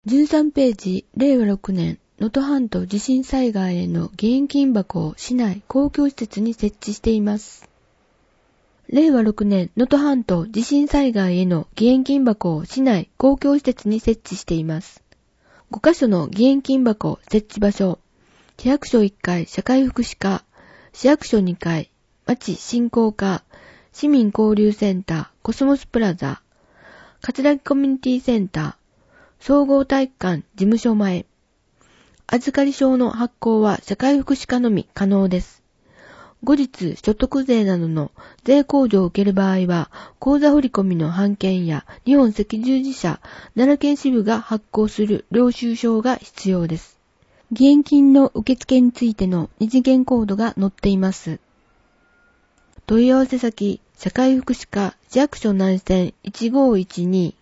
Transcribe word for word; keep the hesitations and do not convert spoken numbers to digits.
じゅうさんページ、れいわろくねん、能登半島地震災害への義援金箱を市内公共施設に設置しています。れいわろくねん、能登半島地震災害への義援金箱を市内公共施設に設置しています。ごカ所の義援金箱設置場所、市役所いっかい社会福祉課、市役所にかい町振興課、市民交流センターコスモスプラザ、葛城コミュニティセンター、総合体育館事務所前。預かり証の発行は社会福祉課のみ可能です。後日、所得税などの税控除を受ける場合は、口座振込の半券や日本赤十字社奈良県支部が発行する領収書が必要です。義援金の受付についての二次元コードが載っています。問い合わせ先、社会福祉課市役所南線いちごーいちに